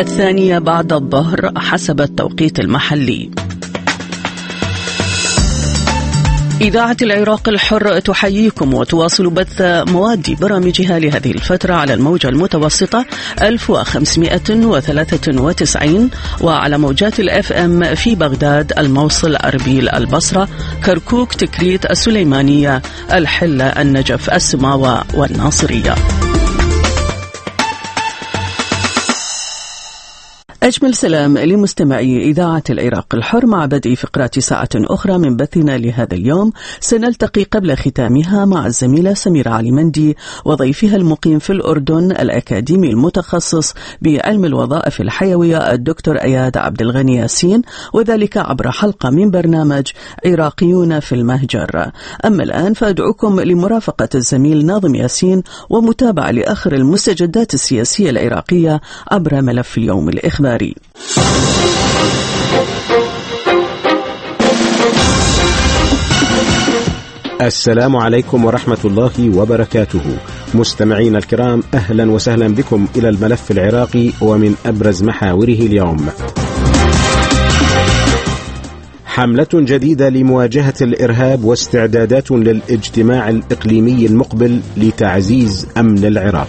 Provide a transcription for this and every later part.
2 بعد الظهر حسب التوقيت المحلي. إذاعة العراق الحر تحييكم وتواصل بث مواد برامجها لهذه الفترة على الموجة المتوسطة 1593 وعلى موجات الFM في بغداد، الموصل، أربيل، البصرة، كركوك، تكريت، السليمانية، الحلة، النجف، السماوة والناصرية. أجمل سلام لمستمعي إذاعة العراق الحر. مع بدء فقرات ساعة أخرى من بثنا لهذا اليوم سنلتقي قبل ختامها مع الزميلة سميرة علي مندي وضيفها المقيم في الأردن الأكاديمي المتخصص بعلم الوظائف الحيوية الدكتور أياد عبد الغني ياسين، وذلك عبر حلقة من برنامج عراقيون في المهجر. أما الآن فأدعوكم لمرافقة الزميل ناظم ياسين ومتابعة لآخر المستجدات السياسية العراقية عبر ملف اليوم الإخباري. السلام عليكم ورحمة الله وبركاته. مستمعين الكرام، أهلا وسهلا بكم إلى الملف العراقي ومن أبرز محاوره اليوم. حملة جديدة لمواجهة الإرهاب واستعدادات للاجتماع الإقليمي المقبل لتعزيز أمن العراق.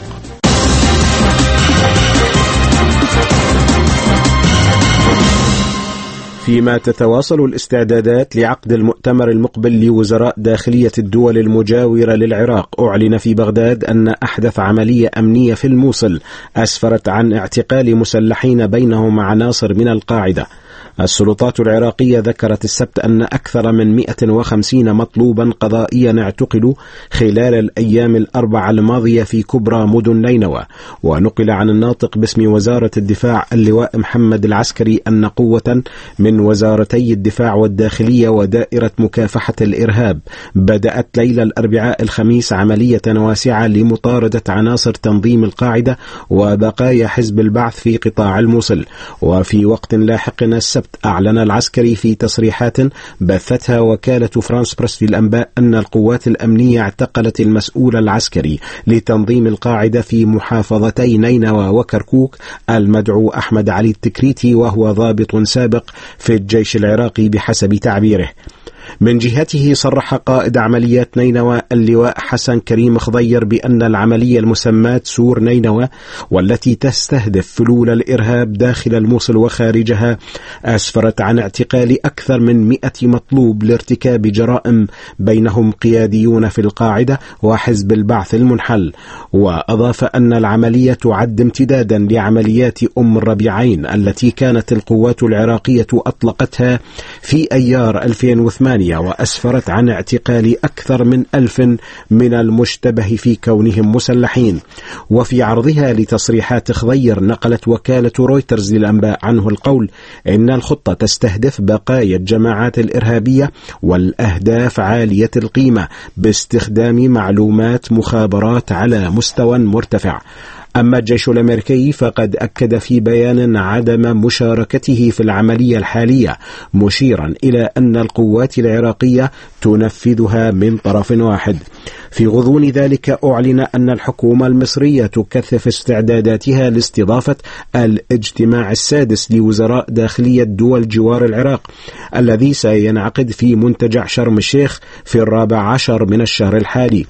فيما تتواصل الاستعدادات لعقد المؤتمر المقبل لوزراء داخلية الدول المجاورة للعراق، أعلن في بغداد أن أحدث عملية أمنية في الموصل أسفرت عن اعتقال مسلحين بينهم عناصر من القاعدة. السلطات العراقية ذكرت السبت أن أكثر من 150 مطلوبا قضائيا اعتقلوا خلال الأيام الأربعة الماضية في كبرى مدن نينوى. ونقل عن الناطق باسم وزارة الدفاع اللواء محمد العسكري أن قوة من وزارتي الدفاع والداخلية ودائرة مكافحة الإرهاب بدأت ليلة الأربعاء الخميس عملية واسعة لمطاردة عناصر تنظيم القاعدة وبقايا حزب البعث في قطاع الموصل. وفي وقت لاحق السبت أعلن العسكري في تصريحات بثتها وكالة فرانس بريس للأنباء أن القوات الأمنية اعتقلت المسؤول العسكري لتنظيم القاعدة في محافظتي نينوى وكركوك المدعو أحمد علي التكريتي، وهو ضابط سابق في الجيش العراقي بحسب تعبيره. من جهته صرح قائد عمليات نينوى اللواء حسن كريم خضير بأن العملية المسماة سور نينوى والتي تستهدف فلول الإرهاب داخل الموصل وخارجها أسفرت عن اعتقال أكثر من 100 مطلوب لارتكاب جرائم بينهم قياديون في القاعدة وحزب البعث المنحل. وأضاف أن العملية تعد امتدادا لعمليات الربيعين التي كانت القوات العراقية أطلقتها في أيار 2008 وأسفرت عن اعتقال أكثر من 1000 من المشتبه في كونهم مسلحين. وفي عرضها لتصريحات خضير نقلت وكالة رويترز للأنباء عنه القول إن الخطة تستهدف بقايا الجماعات الإرهابية والأهداف عالية القيمة باستخدام معلومات مخابرات على مستوى مرتفع. أما الجيش الأمريكي فقد أكد في بيان عدم مشاركته في العملية الحالية، مشيرا إلى أن القوات العراقية تنفذها من طرف واحد. في غضون ذلك أعلن أن الحكومة المصرية تكثف استعداداتها لاستضافة الاجتماع السادس لوزراء داخلية دول جوار العراق الذي سينعقد في منتجع شرم الشيخ في 14 من الشهر الحالي.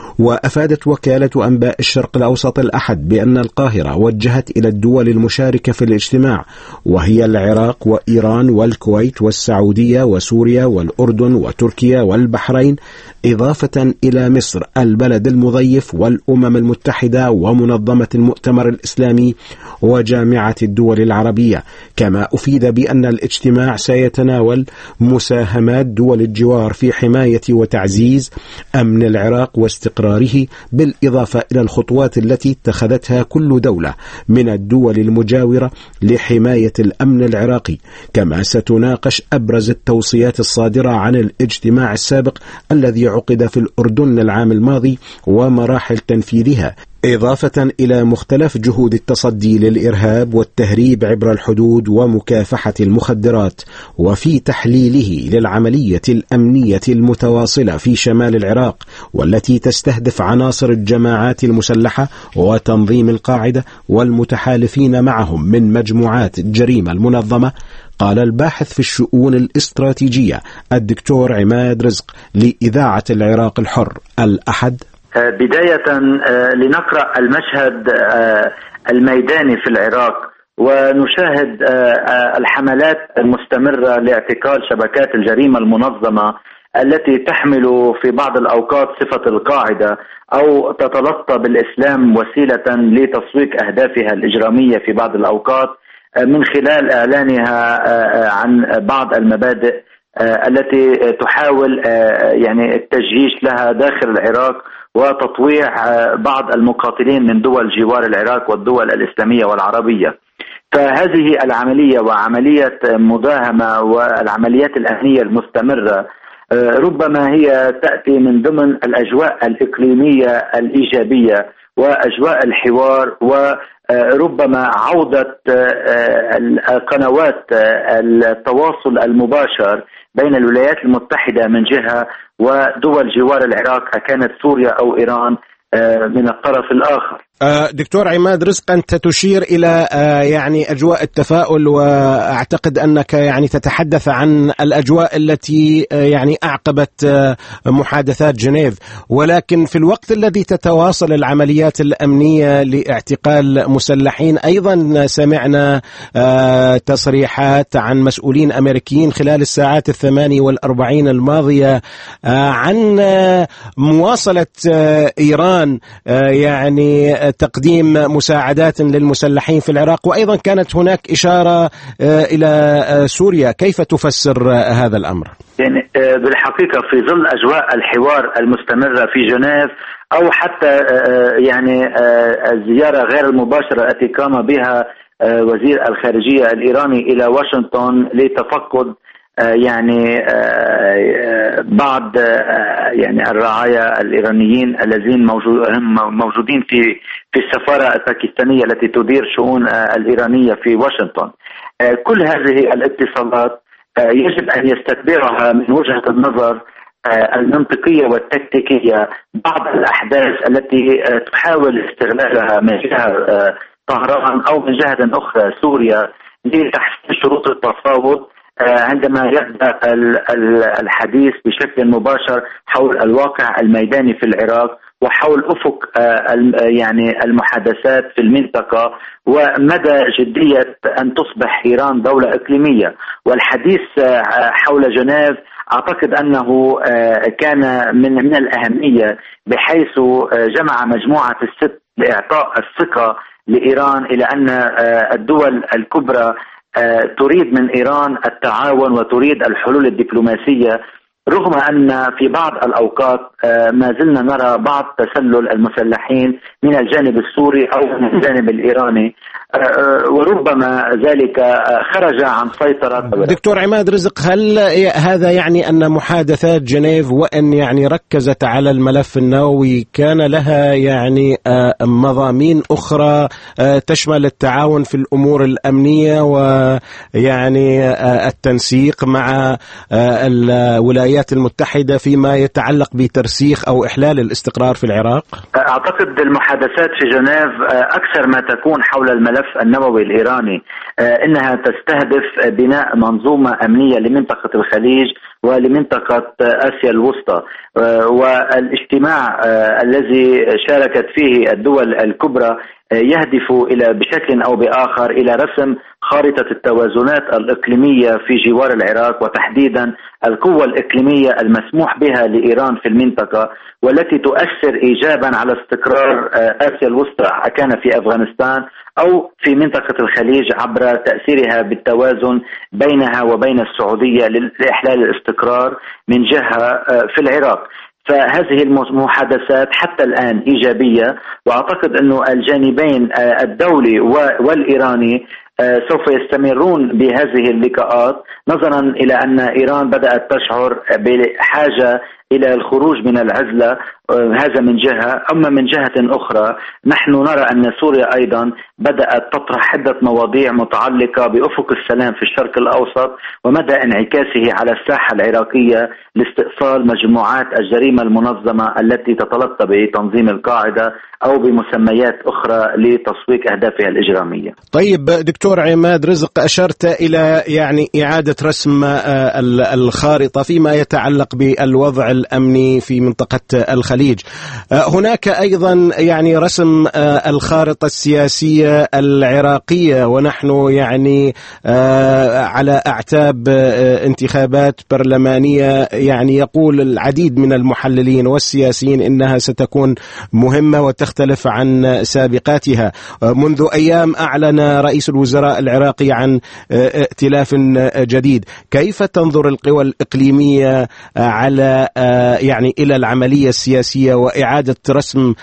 وأفادت وكالة أنباء الشرق الأوسط الأحد بأن القاهرة وجهت إلى الدول المشاركة في الاجتماع، وهي العراق وإيران والكويت والسعودية وسوريا والأردن وتركيا والبحرين، إضافة إلى مصر البلد المضيف والأمم المتحدة ومنظمة المؤتمر الإسلامي وجامعة الدول العربية. كما أفيد بأن الاجتماع سيتناول مساهمات دول الجوار في حماية وتعزيز أمن العراق واستقراره، بالإضافة إلى الخطوات التي اتخذتها كل دولة من الدول المجاورة لحماية الأمن العراقي. كما ستناقش أبرز التوصيات الصادرة عن الاجتماع السابق الذي عقد في الأردن العام الماضي ومراحل تنفيذها، إضافة إلى مختلف جهود التصدي للإرهاب والتهريب عبر الحدود ومكافحة المخدرات، وفي تحليله للعملية الأمنية المتواصلة في شمال العراق والتي تستهدف عناصر الجماعات المسلحة وتنظيم القاعدة والمتحالفين معهم من مجموعات الجريمة المنظمة، قال الباحث في الشؤون الاستراتيجية الدكتور عماد رزق لإذاعة العراق الحر الأحد: بداية لنقرأ المشهد الميداني في العراق ونشاهد الحملات المستمرة لاعتقال شبكات الجريمة المنظمة التي تحمل في بعض الأوقات صفة القاعدة أو تتلطى بالإسلام وسيلة لتسويق أهدافها الإجرامية في بعض الأوقات من خلال إعلانها عن بعض المبادئ التي تحاول يعني التجييش لها داخل العراق وتطويع بعض المقاتلين من دول جوار العراق والدول الإسلامية والعربية. فهذه العملية وعملية مداهمة والعمليات الأمنية المستمرة ربما هي تأتي من ضمن الأجواء الإقليمية الإيجابية وأجواء الحوار وربما عودة قنوات التواصل المباشر بين الولايات المتحدة من جهة ودول جوار العراق كانت سوريا أو إيران من الطرف الآخر. دكتور عماد رزق، أنت تشير إلى يعني أجواء التفاؤل، وأعتقد أنك يعني تتحدث عن الأجواء التي يعني أعقبت محادثات جنيف، ولكن في الوقت الذي تتواصل العمليات الأمنية لاعتقال مسلحين أيضا سمعنا تصريحات عن مسؤولين أمريكيين خلال الساعات 48 الماضية عن مواصلة إيران يعني تقديم مساعدات للمسلحين في العراق، وأيضا كانت هناك إشارة إلى سوريا. كيف تفسر هذا الأمر؟ يعني بالحقيقة في ظل أجواء الحوار المستمرة في جنيف أو حتى يعني الزيارة غير المباشرة التي قام بها وزير الخارجية الإيراني إلى واشنطن لتفقد يعني بعض يعني الرعايا الإيرانيين الذين موجودين في السفارة الباكستانية التي تدير شؤون الإيرانية في واشنطن. كل هذه الاتصالات يجب أن يستتبعها من وجهة النظر المنطقية والتكتيكية بعض الأحداث التي تحاول استغلالها من جهة طهران أو من جهة أخرى سوريا لتحسين شروط التفاوض عندما يبدأ الحديث بشكل مباشر حول الواقع الميداني في العراق وحول أفق يعني المحادثات في المنطقة ومدى جدية أن تصبح إيران دولة إقليمية. والحديث حول جنيف أعتقد أنه كان من الأهمية بحيث جمع مجموعة الست لإعطاء الثقة لإيران إلى أن الدول الكبرى تريد من إيران التعاون وتريد الحلول الدبلوماسية، رغم أن في بعض الأوقات ما زلنا نرى بعض تسلل المسلحين من الجانب السوري أو من الجانب الإيراني، وربما ذلك خرج عن سيطرة. دكتور عماد رزق، هل هذا يعني أن محادثات جنيف وأن يعني ركزت على الملف النووي كان لها يعني مضامين أخرى تشمل التعاون في الأمور الأمنية ويعني التنسيق مع الولايات المتحدة فيما يتعلق بترسيخ أو إحلال الاستقرار في العراق؟ أعتقد المحادثات في جنيف أكثر ما تكون حول الملف النووي الإيراني، إنها تستهدف بناء منظومة أمنية لمنطقة الخليج ولمنطقة آسيا الوسطى. والاجتماع الذي شاركت فيه الدول الكبرى يهدف إلى بشكل أو بآخر إلى رسم خارطة التوازنات الإقليمية في جوار العراق، وتحديدا القوة الإقليمية المسموح بها لإيران في المنطقة والتي تؤثر إيجابا على استقرار آسيا الوسطى، كان في أفغانستان أو في منطقة الخليج عبر تأثيرها بالتوازن بينها وبين السعودية لإحلال الاستقرار من جهة في العراق. فهذه المحادثات حتى الآن إيجابية، وأعتقد أنه الجانبين الدولي والإيراني سوف يستمرون بهذه اللقاءات، نظرا إلى أن إيران بدأت تشعر بحاجة إلى الخروج من العزلة. هذا من جهة. أما من جهة أخرى نحن نرى أن سوريا أيضا بدأت تطرح عدة مواضيع متعلقة بأفق السلام في الشرق الأوسط ومدى انعكاسه على الساحة العراقية لاستئصال مجموعات الجريمة المنظمة التي تتلطى بتنظيم القاعدة أو بمسميات أخرى لتسويق أهدافها الإجرامية. طيب دكتور عماد رزق، أشرت إلى يعني إعادة رسم الخارطة فيما يتعلق بالوضع الأمني في منطقة الخليج. هناك أيضا يعني رسم الخارطة السياسية العراقية، ونحن يعني على أعتاب انتخابات برلمانية. يعني يقول العديد من المحللين والسياسيين إنها ستكون مهمة وتختلف عن سابقاتها. منذ أيام أعلن رئيس الوزراء العراقي عن ائتلاف جديد. كيف تنظر القوى الإقليمية على يعني إلى العملية السياسية وإعادة رسم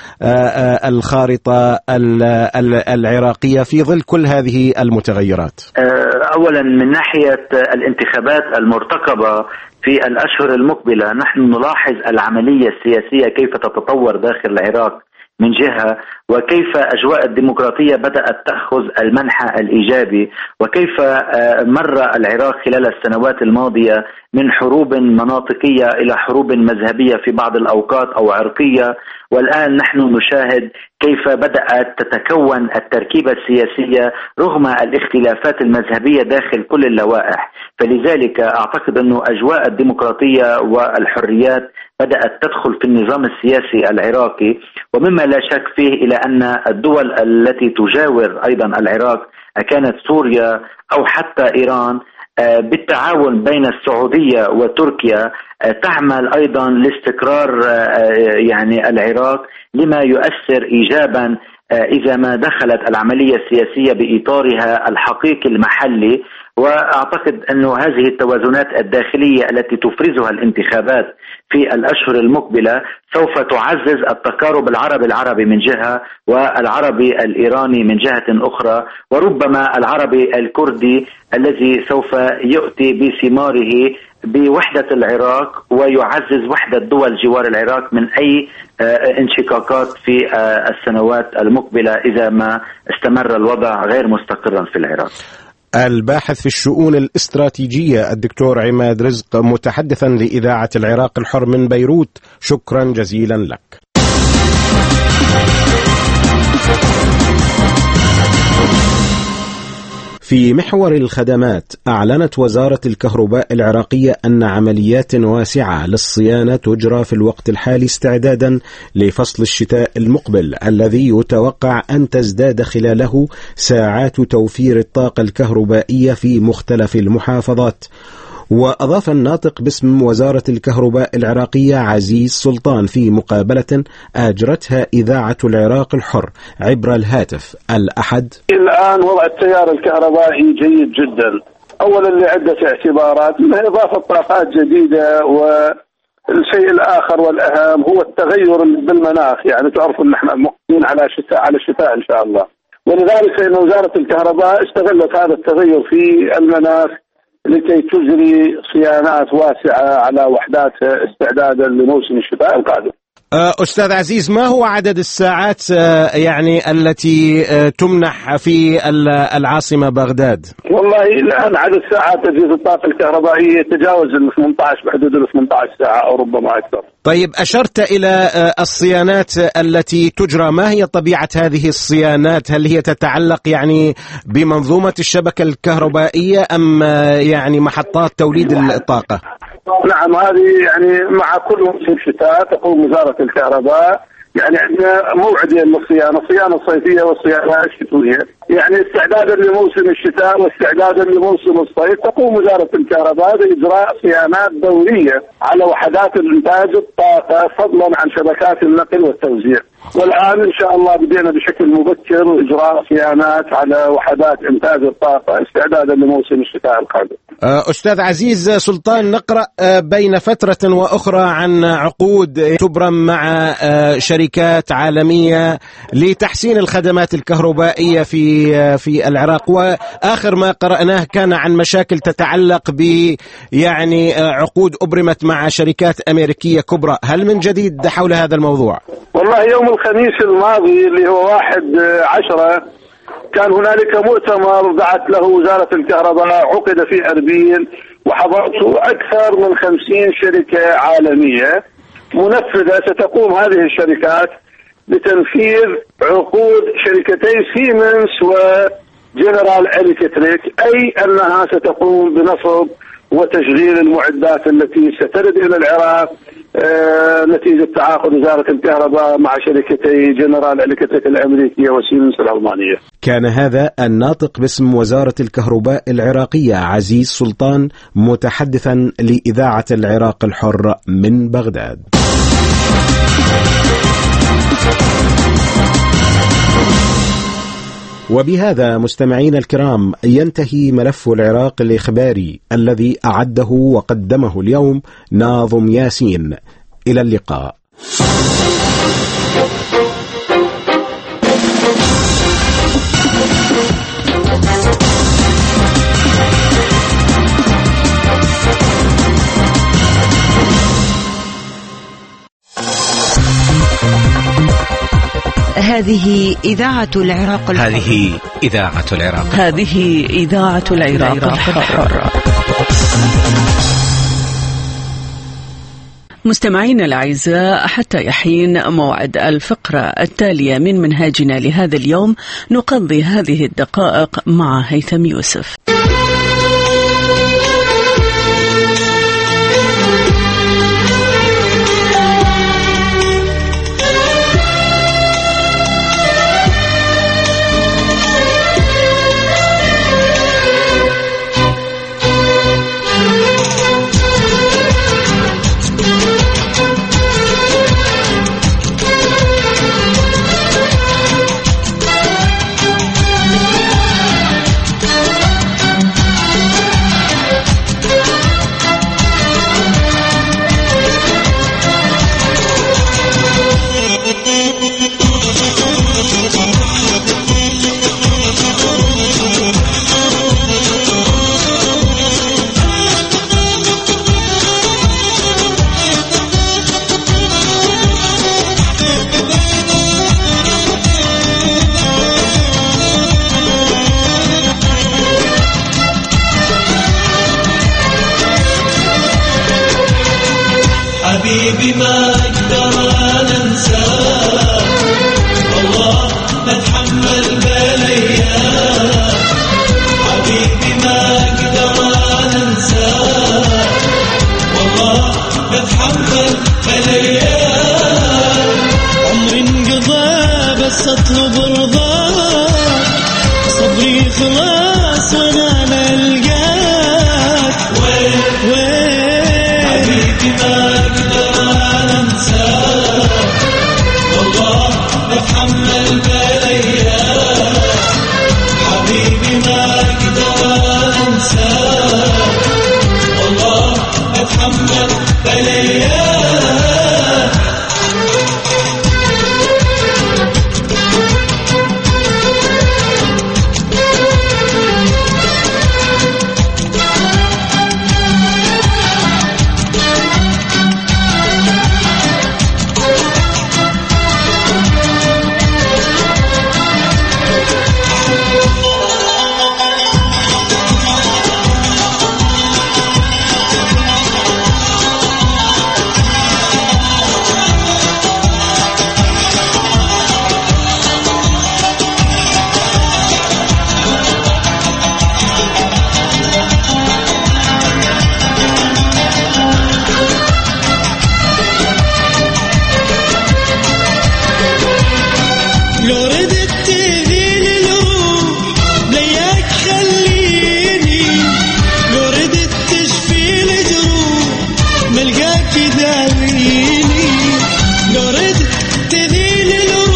الخارطة العراقية في ظل كل هذه المتغيرات؟ أولا من ناحية الانتخابات المرتقبة في الأشهر المقبلة، نحن نلاحظ العملية السياسية كيف تتطور داخل العراق من جهة، وكيف أجواء الديمقراطية بدأت تأخذ المنحى الإيجابي، وكيف مر العراق خلال السنوات الماضية من حروب مناطقية إلى حروب مذهبية في بعض الأوقات أو عرقية، والآن نحن نشاهد كيف بدأت تتكون التركيبة السياسية رغم الاختلافات المذهبية داخل كل اللوائح. فلذلك أعتقد أن أجواء الديمقراطية والحريات بدأت تدخل في النظام السياسي العراقي، ومما لا شك فيه إلى أن الدول التي تجاور أيضا العراق كانت سوريا أو حتى إيران بالتعاون بين السعودية وتركيا تعمل أيضا لاستقرار يعني العراق، لما يؤثر إيجابا إذا ما دخلت العملية السياسية بإطارها الحقيقي المحلي. وأعتقد أن هذه التوازنات الداخلية التي تفرزها الانتخابات في الأشهر المقبلة سوف تعزز التقارب العربي من جهة، والعربي الإيراني من جهة أخرى، وربما العربي الكردي الذي سوف يؤتي بثماره بوحدة العراق ويعزز وحدة دول جوار العراق من أي انشقاقات في السنوات المقبلة إذا ما استمر الوضع غير مستقرا في العراق. الباحث في الشؤون الاستراتيجية الدكتور عماد رزق، متحدثا لإذاعة العراق الحر من بيروت، شكرا جزيلا لك. في محور الخدمات، أعلنت وزارة الكهرباء العراقية أن عمليات واسعة للصيانة تجرى في الوقت الحالي استعدادا لفصل الشتاء المقبل الذي يتوقع أن تزداد خلاله ساعات توفير الطاقة الكهربائية في مختلف المحافظات. وأضاف الناطق باسم وزارة الكهرباء العراقية عزيز سلطان في مقابلة أجرتها إذاعة العراق الحر عبر الهاتف الأحد: الآن وضع التيار الكهربائي جيد جدا، أولا لعدة اعتبارات، منها إضافة طاقات جديدة، والشيء الآخر والأهم هو التغير بالمناخ. يعني تعرفوا أن نحن مقبلين على الشتاء إن شاء الله، ولذلك فإن وزارة الكهرباء استغلت هذا التغير في المناخ لكي تجري صيانات واسعة على وحدات استعدادا لموسم الشتاء القادم. أستاذ عزيز، ما هو عدد الساعات يعني التي تمنح في العاصمة بغداد؟ والله الآن عدد ساعات تجهيز الطاقة الكهربائية يتجاوز ال 18، بحدود ال 18 ساعة أو ربما أكثر. طيب، أشرت إلى الصيانات التي تجرى، ما هي طبيعة هذه الصيانات؟ هل هي تتعلق يعني بمنظومة الشبكة الكهربائية أم يعني محطات توليد الطاقة؟ نعم، هذه يعني مع كل موسم شتاء تقوم وزارة الكهرباء يعني عندنا موعدين للصيانة، الصيانة الصيفية والصيانة الشتوية. يعني استعدادا لموسم الشتاء واستعدادا لموسم الصيف تقوم وزارة الكهرباء بإجراء صيانات دورية على وحدات الإنتاج الطاقة فضلا عن شبكات النقل والتوزيع. والآن إن شاء الله بدينا بشكل مبكر إجراء صيانات على وحدات إنتاج الطاقة استعدادا لموسم الشتاء القادم. أستاذ عزيز سلطان، نقرأ بين فترة وأخرى عن عقود تبرم مع شركات عالمية لتحسين الخدمات الكهربائية في العراق، وآخر ما قرأناه كان عن مشاكل تتعلق ب يعني عقود أبرمت مع شركات أمريكية كبرى. هل من جديد حول هذا الموضوع؟ والله يوم الخميس الماضي اللي هو 1/10 كان هنالك مؤتمر دعت له وزارة الكهرباء عقد في أربيل، وحضرته أكثر من 50 شركة عالمية منفذة. ستقوم هذه الشركات بتنفيذ عقود شركتي سيمنز وجنرال إلكتريك، أي أنها ستقوم بنصب وتشغيل المعدات التي سترد إلى العراق نتيجة تعاقد وزارة الكهرباء مع شركتي جنرال إلكتريك الأمريكية وسيمنز الألمانية. كان هذا الناطق باسم وزارة الكهرباء العراقية عزيز سلطان متحدثا لإذاعة العراق الحر من بغداد. وبهذا مستمعينا الكرام ينتهي ملف العراق الإخباري الذي أعده وقدمه اليوم ناظم ياسين. إلى اللقاء. هذه إذاعة العراق الحر. هذه إذاعة العراق. هذه إذاعة العراق الحر. مستمعينا الأعزاء، حتى يحين موعد الفقرة التالية من منهاجنا لهذا اليوم نقضي هذه الدقائق مع هيثم يوسف. حبيبي ما أقدر أنساك، والله بتحمل بالأيام. حبيبي ما أقدر أنساك، والله بتحمل بالأيام. عمري انقضى بس أطلب رضاك، صبري خلاص وأنا نلقاك. وين حبيبي ما بتحمل بالأيام. حبيبي ما أقدر أنساك، والله بتحمل بالأيام. لو ردت تذيل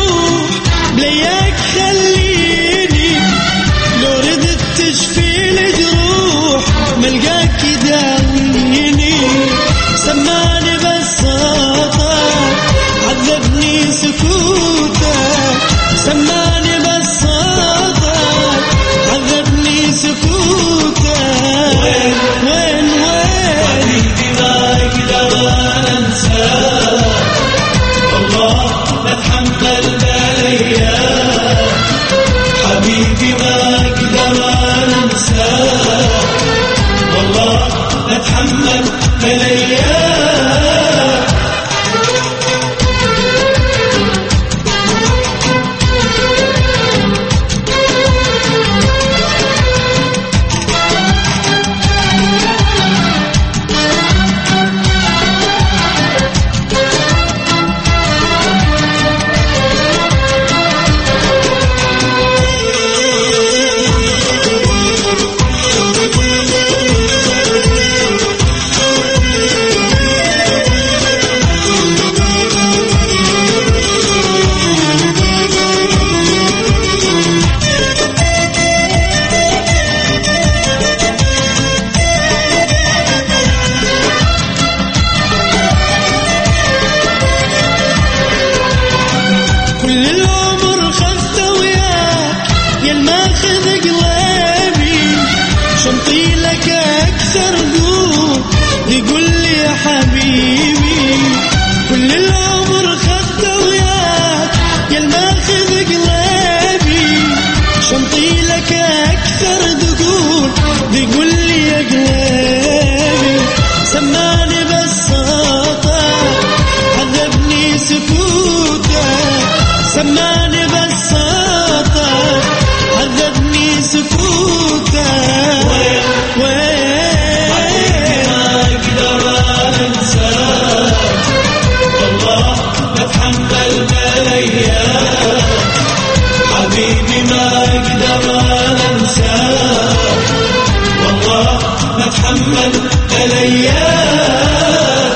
يقول لي يا حبيبي كل العمر خدته وياك يا الماخذ قلبي شنطي لك أكثر دقول يقول لي يا قلبي سمعني بساطة عذبني سكوتك سمعني بساطة عذبني سكوتك حبيبي ما أقدر أنساك والله ما أتحمل الأيام.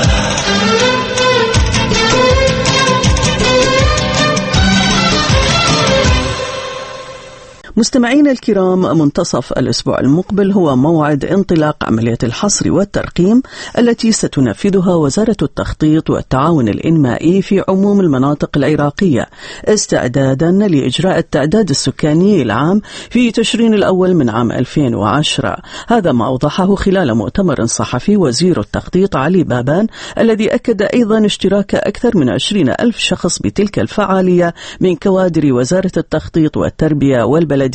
مستمعينا الكرام، منتصف الأسبوع المقبل هو موعد انطلاق عملية الحصر والترقيم التي ستنفذها وزارة التخطيط والتعاون الإنمائي في عموم المناطق العراقية استعدادا لإجراء التعداد السكاني العام في تشرين الأول من عام 2010. هذا ما أوضحه خلال مؤتمر صحفي وزير التخطيط علي بابان، الذي أكد أيضا اشتراك أكثر من 20,000 شخص بتلك الفعالية من كوادر وزارة التخطيط والتربية والبلديات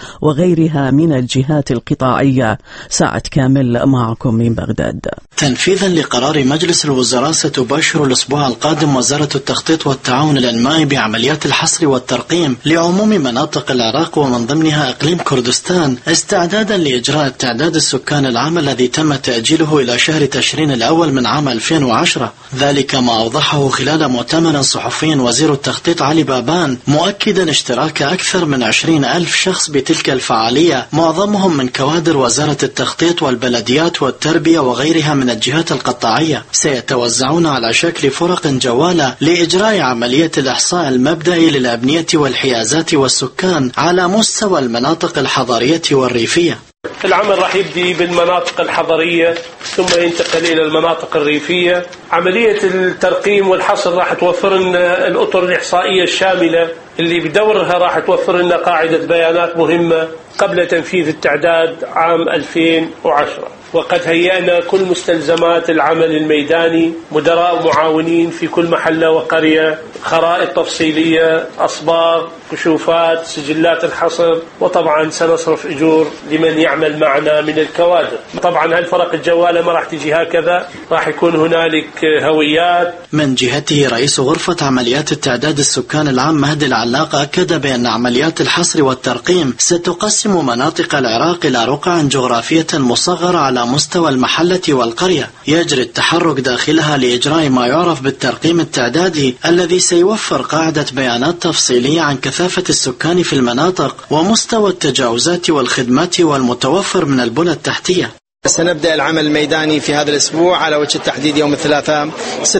وغيرها من الجهات القطاعية. ساعة كامل معكم من بغداد. تنفيذا لقرار مجلس الوزراء، ستباشر الأسبوع القادم وزارة التخطيط والتعاون الإنمائي بعمليات الحصر والترقيم لعموم مناطق العراق ومن ضمنها إقليم كردستان، استعدادا لإجراء التعداد السكان العام الذي تم تأجيله إلى شهر تشرين الأول من عام 2010. ذلك ما أوضحه خلال مؤتمر صحفي وزير التخطيط علي بابان، مؤكدا اشتراك أكثر من 20,000 شخص بتلك الفعالية، معظمهم من كوادر وزارة التخطيط والبلديات والتربية وغيرها من الجهات القطاعية، سيتوزعون على شكل فرق جوالة لإجراء عملية الإحصاء المبدئي للأبنية والحيازات والسكان على مستوى المناطق الحضرية والريفية. العمل راح يبدي بالمناطق الحضرية ثم ينتقل إلى المناطق الريفية. عملية الترقيم والحصر راح توفر لنا الأطر الإحصائية الشاملة اللي بدورها راح توفر لنا قاعدة بيانات مهمة قبل تنفيذ التعداد عام 2010. وقد هيأنا كل مستلزمات العمل الميداني، مدراء ومعاونين في كل محلة وقرية، خرائط تفصيلية، أصباغ، كشوفات، سجلات الحصر، وطبعا سنصرف أجور لمن يعمل معنا من الكوادر. طبعا هالفرق الجوالة ما راح تجي هكذا، راح يكون هنالك هويات. من جهته رئيس غرفة عمليات التعداد السكان العام مهدي العلاق أكد بأن عمليات الحصر والترقيم ستقسم مناطق العراق إلى رقع جغرافية مصغرة على مستوى المحلة والقرية، يجري التحرك داخلها لإجراء ما يعرف بالترقيم التعدادي الذي سيوفر قاعدة بيانات تفصيلية عن كثافة السكان في المناطق ومستوى التجاوزات والخدمات والمتوفر من البنى التحتية. سنبدأ العمل الميداني في هذا الأسبوع على وجه التحديد يوم الثلاثاء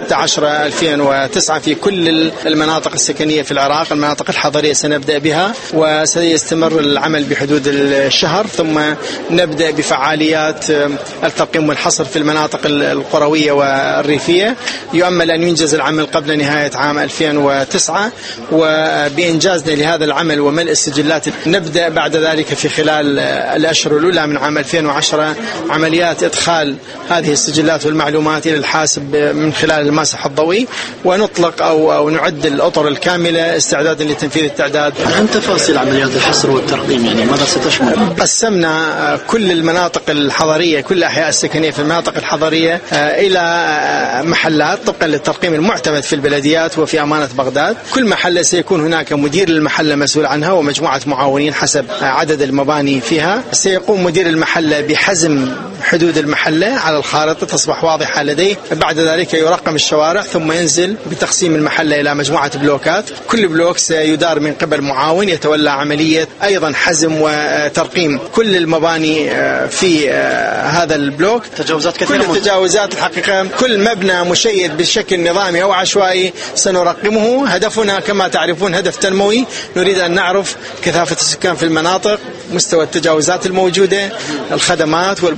16/2009 في كل المناطق السكنية في العراق. المناطق الحضرية سنبدأ بها وسيستمر العمل بحدود الشهر، ثم نبدأ بفعاليات الترقيم والحصر في المناطق القروية والريفية. يؤمل أن ينجز العمل قبل نهاية عام 2009، وبإنجازنا لهذا العمل وملء السجلات نبدأ بعد ذلك في خلال الأشهر الأولى من عام 2010 عمليات إدخال هذه السجلات والمعلومات إلى الحاسب من خلال المسح الضوئي، ونطلق أو نعد الأطر الكاملة استعدادا لتنفيذ التعداد. عن تفاصيل عمليات الحصر والترقيم يعني ماذا ستشمل؟ قسمنا كل المناطق الحضرية، كل الأحياء السكنية في المناطق الحضرية إلى محلات طبقا للترقيم المعتمد في البلديات وفي أمانة بغداد. كل محلة سيكون هناك مدير المحلة مسؤول عنها ومجموعة معاونين حسب عدد المباني فيها. سيقوم مدير المحلة بحزم حدود المحلة على الخارطة تصبح واضحة لديه. بعد ذلك يرقم الشوارع ثم ينزل بتقسيم المحلة إلى مجموعة بلوكات. كل بلوك سيدار من قبل معاون يتولى عملية أيضا حزم وترقيم كل المباني في هذا البلوك. تجاوزات كل التجاوزات الحقيقة، كل مبنى مشيد بشكل نظامي أو عشوائي سنرقمه. هدفنا كما تعرفون هدف تنموي، نريد أن نعرف كثافة السكان في المناطق، مستوى التجاوزات الموجودة، الخدمات والبنى التحتية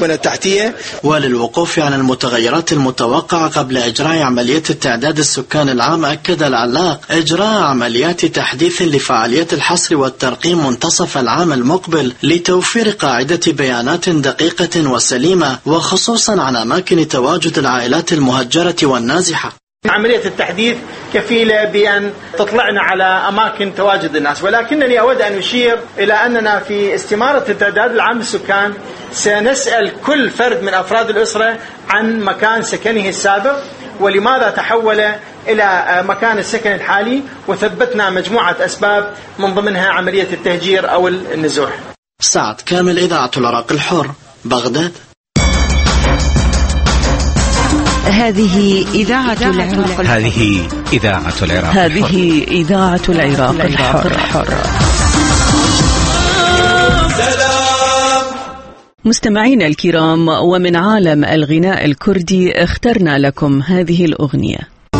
الذاتية وللوقوف على المتغيرات المتوقعة قبل إجراء عملية التعداد السكان العام. أكد العلاق إجراء عمليات تحديث لفعاليات الحصر والترقيم منتصف العام المقبل لتوفير قاعدة بيانات دقيقة وسليمة، وخصوصا عن أماكن تواجد العائلات المهجرة والنازحة. عملية التحديث كفيلة بأن تطلعنا على أماكن تواجد الناس، ولكنني أود أن أشير إلى أننا في استمارة التعداد العام للسكان سنسأل كل فرد من أفراد الأسرة عن مكان سكنه السابق ولماذا تحول إلى مكان السكن الحالي، وثبتنا مجموعة أسباب من ضمنها عملية التهجير أو النزوح. سعد كامل، إذاعة العراق الحر، بغداد. هذه إذاعة العراق. هذه إذاعة العراق. هذه إذاعة العراق الحر. مستمعينا الكرام، ومن عالم الغناء الكردي اخترنا لكم هذه الأغنية.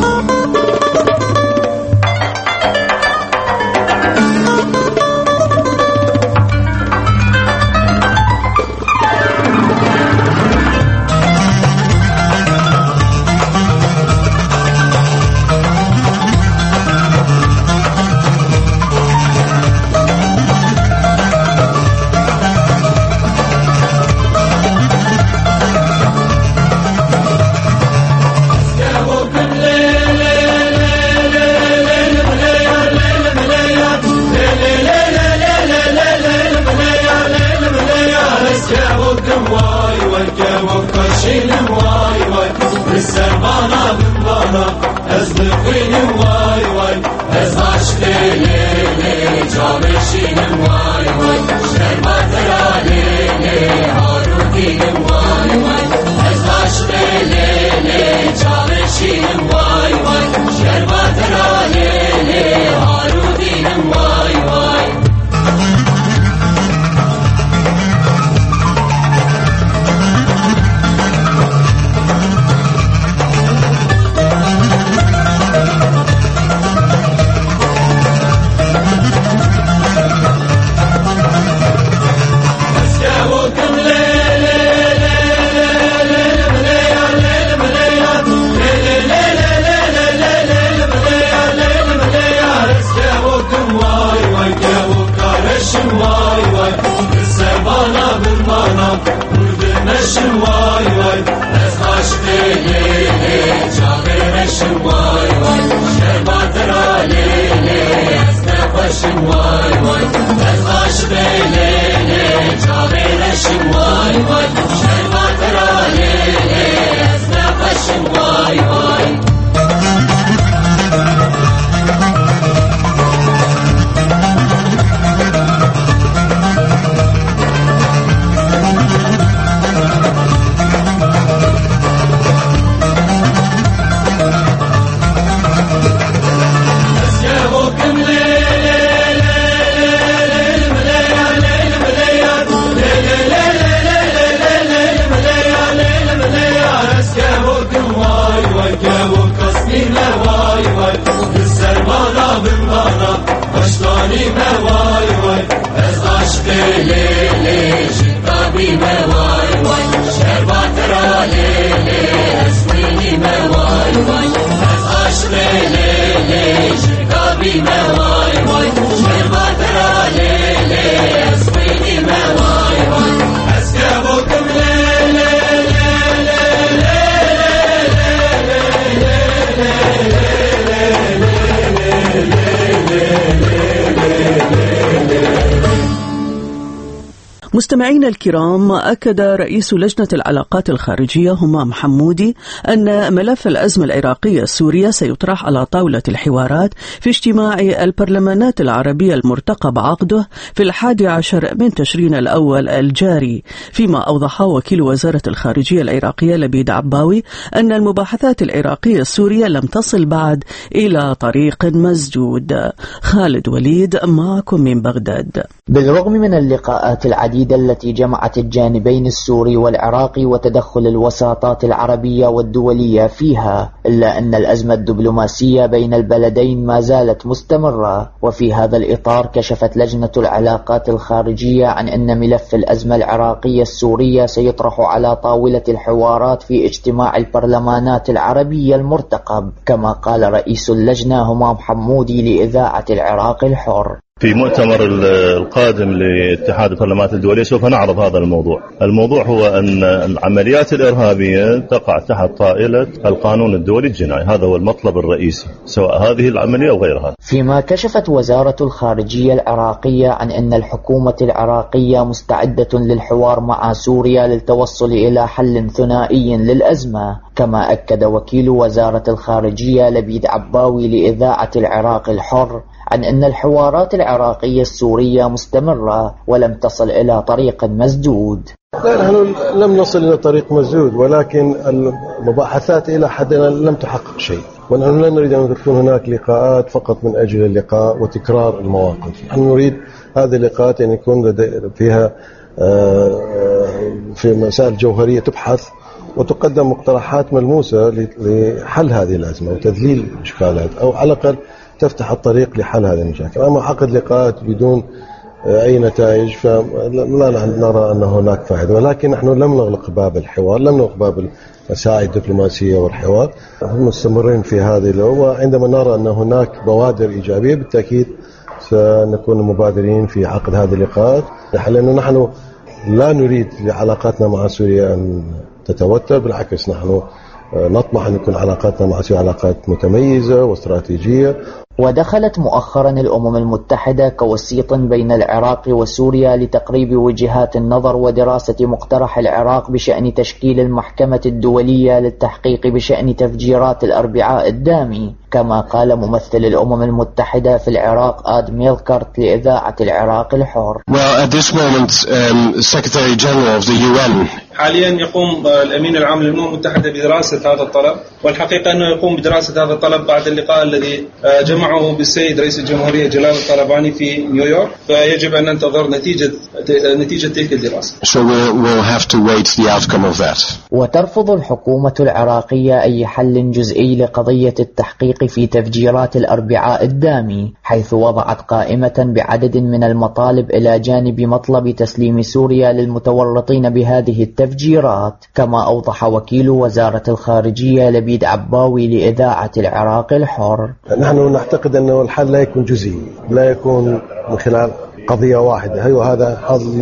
مستمعينا الكرام، أكد رئيس لجنة العلاقات الخارجية همام حمودي أن ملف الأزمة العراقية السورية سيطرح على طاولة الحوارات في اجتماع البرلمانات العربية المرتقب عقده في 11 من تشرين الأول الجاري، فيما أوضح وكيل وزارة الخارجية العراقية لبيد عباوي أن المباحثات العراقية السورية لم تصل بعد إلى طريق مسدود. خالد وليد معكم من بغداد. بالرغم من اللقاءات العديدة الجديدة التي جمعت الجانبين السوري والعراقي وتدخل الوساطات العربية والدولية فيها، إلا أن الأزمة الدبلوماسية بين البلدين ما زالت مستمرة. وفي هذا الإطار كشفت لجنة العلاقات الخارجية عن أن ملف الأزمة العراقية السورية سيطرح على طاولة الحوارات في اجتماع البرلمانات العربية المرتقب، كما قال رئيس اللجنة همام حمودي لإذاعة العراق الحر. في مؤتمر القادم لاتحاد البرلمانات الدولية سوف نعرض هذا الموضوع هو أن العمليات الإرهابية تقع تحت طائلة القانون الدولي الجنائي، هذا هو المطلب الرئيسي سواء هذه العملية أو غيرها. فيما كشفت وزارة الخارجية العراقية عن أن الحكومة العراقية مستعدة للحوار مع سوريا للتوصل إلى حل ثنائي للأزمة، كما أكد وكيل وزارة الخارجية لبيد عباوي لإذاعة العراق الحر عن أن الحوارات العراقية السورية مستمرة ولم تصل إلى طريق مسدود. لا، نحن لم نصل إلى طريق مسدود، ولكن المباحثات إلى حد الآن لم تحقق شيء، ونحن لا نريد أن تكون هناك لقاءات فقط من أجل اللقاء وتكرار المواقف. نحن نريد هذه اللقاءات أن يكون فيها في مسائل جوهرية تبحث وتقدم مقترحات ملموسة لحل هذه الأزمة وتذليل الإشكالات، أو على الأقل تفتح الطريق لحل هذه المشاكل. أما عقد لقاءات بدون أي نتائج فلا نرى أن هناك فائدة، ولكن نحن لم نغلق باب الحوار، لم نغلق باب الساعي الدبلوماسية والحوار، نحن مستمرين في هذه. وعندما نرى أن هناك بوادر إيجابية بالتأكيد سنكون مبادرين في عقد هذه اللقاءات، لأنه نحن لا نريد لعلاقاتنا مع سوريا أن تتوتر، بالعكس نحن نطمح أن يكون علاقاتنا مع سوريا علاقات متميزة واستراتيجية. ودخلت مؤخرا الأمم المتحدة كوسيط بين العراق وسوريا لتقريب وجهات النظر ودراسة مقترح العراق بشأن تشكيل المحكمة الدولية للتحقيق بشأن تفجيرات الأربعاء الدامي، كما قال ممثل الأمم المتحدة في العراق آد ميلكارت لإذاعة العراق الحر. Well, at this moment, Secretary General of the UN حاليا يقوم الأمين العام للأمم المتحدة بدراسة هذا الطلب، والحقيقة أنه يقوم بدراسة هذا الطلب بعد اللقاء الذي جمعه بالسيد رئيس الجمهورية جلال الطلباني في نيويورك، فيجب أن ننتظر نتيجة تلك الدراسة. So we'll have to wait the outcome of that. وترفض الحكومة العراقية أي حل جزئي لقضية التحقيق في تفجيرات الأربعاء الدامي، حيث وضعت قائمة بعدد من المطالب إلى جانب مطلب تسليم سوريا للمتورطين بهذه التفجيرات، كما أوضح وكيل وزارة الخارجية لبيد عباوي لإذاعة العراق الحر. نحن نعتقد أنه الحل لا يكون جزئي، لا يكون من خلال قضية واحدة. هذا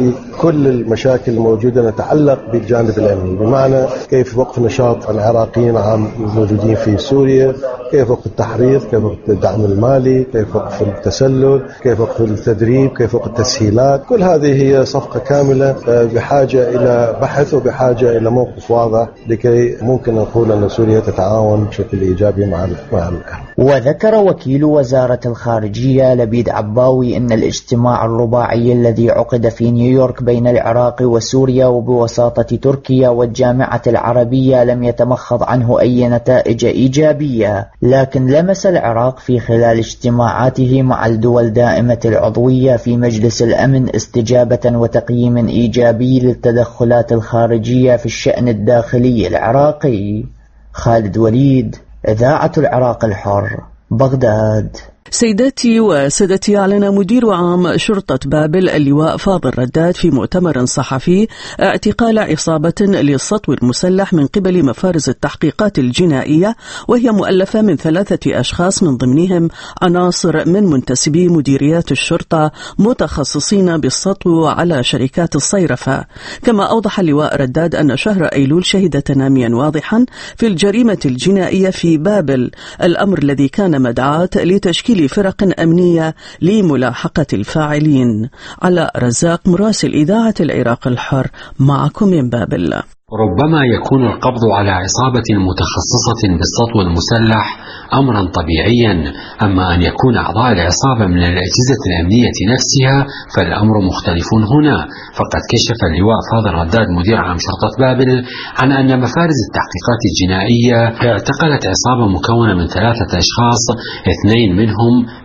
كل المشاكل الموجودة نتعلق بالجانب الأمني، بمعنى كيف وقف نشاط العراقيين الموجودين في سوريا، كيف وقف التحريض، كيف وقف الدعم المالي، كيف وقف التسلل، كيف وقف التدريب، كيف وقف التسهيلات. كل هذه هي صفقة كاملة بحاجة إلى بحث وبحاجة إلى موقف واضح لكي ممكن نقول أن سوريا تتعاون بشكل إيجابي مع الأهل. وذكر وكيل وزارة الخارجية لبيد عباوي أن الاجتماع الرباعي الذي عقد في نيويورك بين العراق وسوريا وبوساطة تركيا والجامعة العربية لم يتمخض عنه أي نتائج إيجابية، لكن لمس العراق في خلال اجتماعاته مع الدول دائمة العضوية في مجلس الأمن استجابة وتقييم إيجابي للتدخلات الخارجية في الشأن الداخلي العراقي. خالد وليد، إذاعة العراق الحر، بغداد. سيداتي وسادتي، أعلن مدير عام شرطة بابل اللواء فاضل رداد في مؤتمر صحفي اعتقال عصابة للسطو المسلح من قبل مفارز التحقيقات الجنائية، وهي مؤلفة من 3 أشخاص من ضمنهم عناصر من منتسبي مديريات الشرطة متخصصين بالسطو على شركات الصيرفة. كما أوضح اللواء رداد أن شهر أيلول شهد تناميا واضحا في الجريمة الجنائية في بابل، الأمر الذي كان مدعاة لتشكيل فرق أمنية لملاحقة الفاعلين. على رزاق مراسل إذاعة العراق الحر معكم من بابل. ربما يكون القبض على عصابة متخصصة بالسطو المسلح أمرا طبيعيا، أما أن يكون أعضاء العصابة من الأجهزة الأمنية نفسها فالأمر مختلف هنا. فقد كشف اللواء فاضل رداد مدير عام شرطة بابل عن أن مفارز التحقيقات الجنائية اعتقلت عصابة مكونة من 3 أشخاص، 2 منهم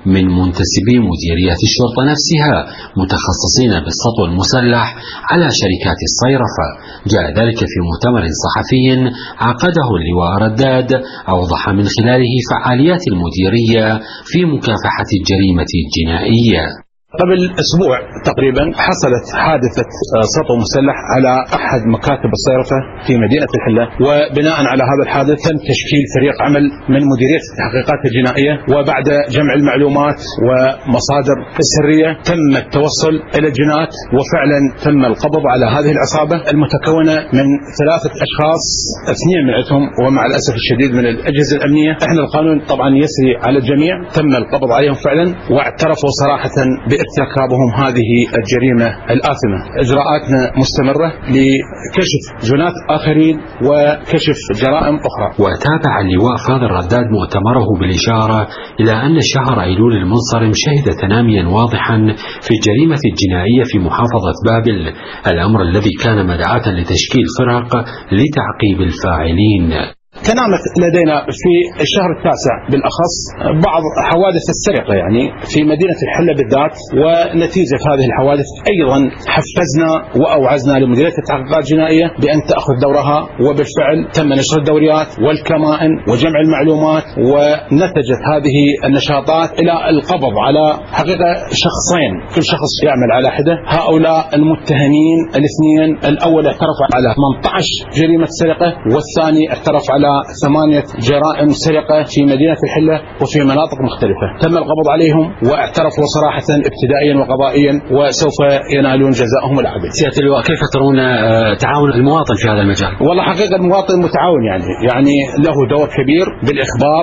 من منتسبي مديرية الشرطة نفسها متخصصين بالسطو المسلح على شركات الصيرفة. جاء ذلك في مؤتمر صحفي عقده اللواء رداد أوضح من خلاله فعاليات المديرية في مكافحة الجريمة الجنائية. قبل أسبوع تقريبا حصلت حادثة سطو مسلح على أحد مكاتب الصيرفة في مدينة الحلة، وبناء على هذا الحادث تم تشكيل فريق عمل من مديرية التحقيقات الجنائية، وبعد جمع المعلومات ومصادر السرية تم التوصل إلى الجنات، وفعلا تم القبض على هذه العصابة المتكونة من 3 أشخاص، 2 منهم ومع الأسف الشديد من الأجهزة الأمنية. احنا القانون طبعا يسري على الجميع، تم القبض عليهم فعلا واعترفوا صراحة ارتكابهم هذه الجريمة الآثمة. إجراءاتنا مستمرة لكشف جنات آخرين وكشف جرائم أخرى. وتابع اللواء فاضل رداد مؤتمره بالإشارة إلى أن شهر أيلول المنصرم شهد تناميا واضحا في الجريمة الجنائية في محافظة بابل، الأمر الذي كان مدعاة لتشكيل فرق لتعقيب الفاعلين. تنامت لدينا في الشهر التاسع بالأخص بعض حوادث السرقة يعني في مدينة الحلة بالذات، ونتيجة هذه الحوادث أيضا حفزنا وأوعزنا لمديرية التحقيقات الجنائية بأن تأخذ دورها، وبالفعل تم نشر الدوريات والكمائن وجمع المعلومات، ونتجت هذه النشاطات إلى القبض على حقيقة شخصين، كل شخص يعمل على حدة. هؤلاء المتهمين الاثنين الأول اعترف على 18 جريمة سرقة، والثاني اعترف على 8 جرائم سرقة في مدينة الحلة وفي مناطق مختلفة. تم القبض عليهم واعترفوا صراحة ابتدائيا وقضائيا، وسوف ينالون جزاءهم العادل. سيادة اللواء، كيف ترون تعاون المواطن في هذا المجال؟ والله حقيقة المواطن متعاون، يعني له دور كبير بالإخبار،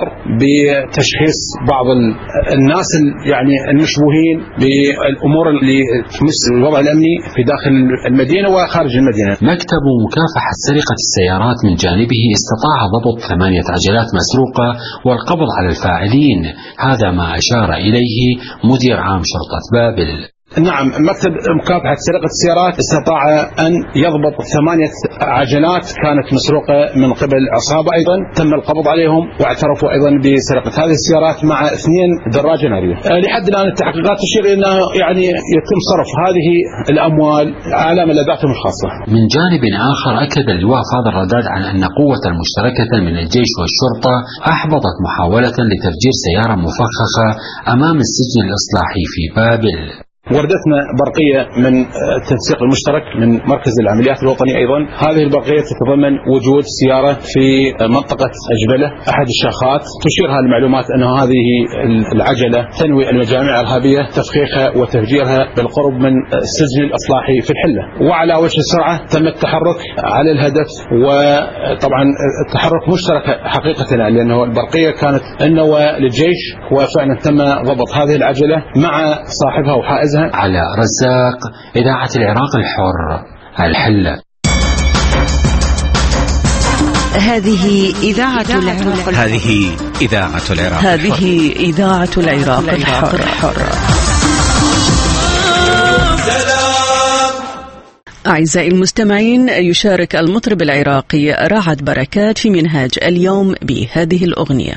بتشخيص بعض الناس يعني المشبوهين بالأمور اللي تمس الوضع الأمني في داخل المدينة وخارج المدينة. مكتب مكافحة سرقة السيارات من جانبه استطاع ضبط 8 عجلات مسروقة والقبض على الفاعلين، هذا ما أشار إليه مدير عام شرطة بابل. نعم، مكتب مكافحة سرقة السيارات استطاع أن يضبط 8 عجلات كانت مسروقة من قبل عصابة، أيضا تم القبض عليهم واعترفوا أيضا بسرقة هذه السيارات مع 2 دراجة نارية. لحد الآن التحقيقات تشير إلى أنه يعني يتم صرف هذه الأموال على ملاذاتهم الخاصة. من جانب آخر أكد اللواء فاضل رداد عن أن قوة مشتركة من الجيش والشرطة أحبطت محاولة لتفجير سيارة مفخخة أمام السجن الإصلاحي في بابل. وردتنا برقية من التنسيق المشترك من مركز العمليات الوطني، أيضا هذه البرقية تتضمن وجود سيارة في منطقة أجبلة أحد الشاخات، تشيرها المعلومات أن هذه العجلة تنوي المجامع الإرهابية تفخيخها وتفجيرها بالقرب من السجن الإصلاحي في الحلة. وعلى وجه السرعة تم التحرك على الهدف، وطبعا التحرك مشترك حقيقة لأنه البرقية كانت النواة للجيش، وفعلا تم ضبط هذه العجلة مع صاحبها وحائزها. على رزاق، إذاعة العراق الحر، الحلة. هذه إذاعة العراق. هذه إذاعة العراق. هذه إذاعة العراق الحر. أعزائي المستمعين، يشارك المطرب العراقي رعد بركات في منهاج اليوم بهذه الأغنية.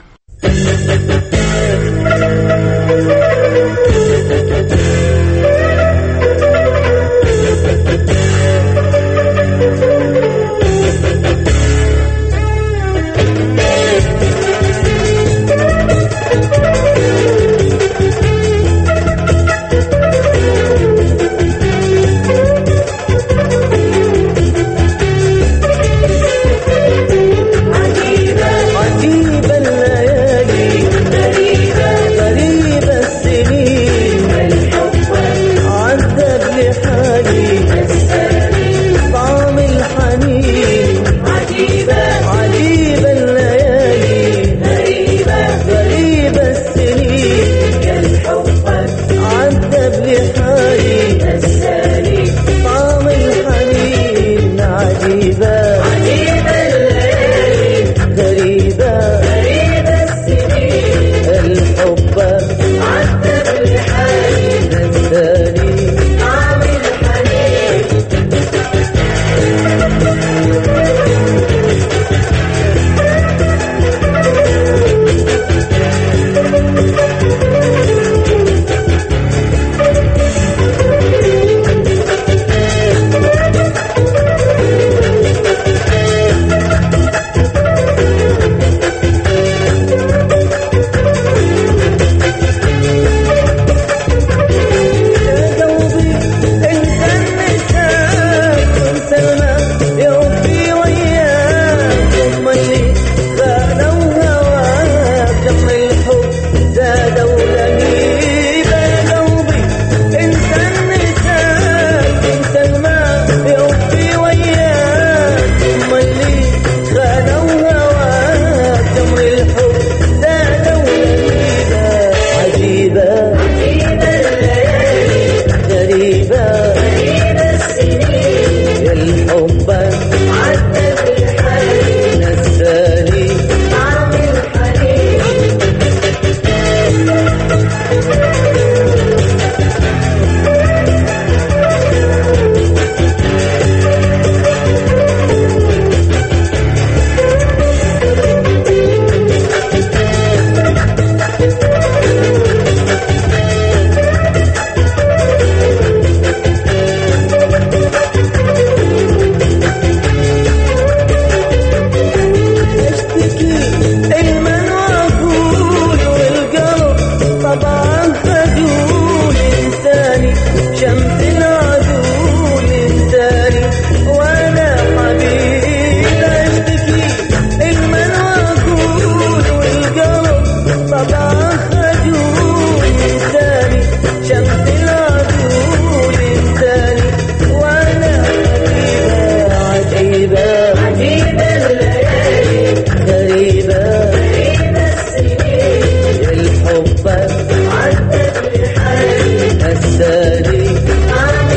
عجيبة الليالي شمس العدو انساني وانا حبيب اشتكي المن واقول والقلب طبعا خجول انساني شمس العدو انساني وانا حبيبة عجيبة الليالي غريبة السنين الحب عدت لحالي السالي عن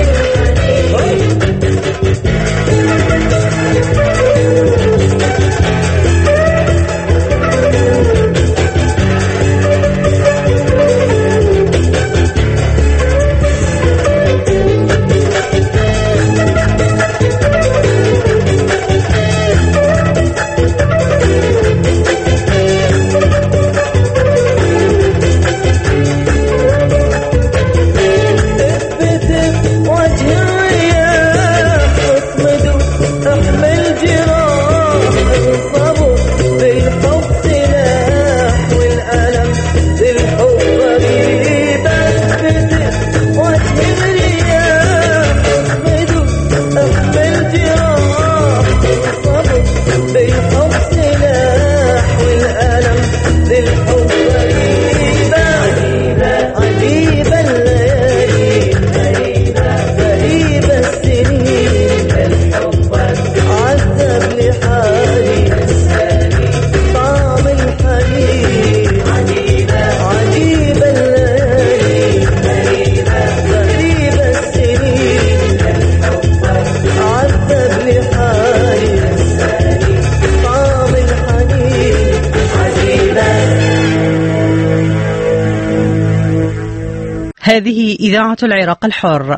هذه إذاعة العراق الحر.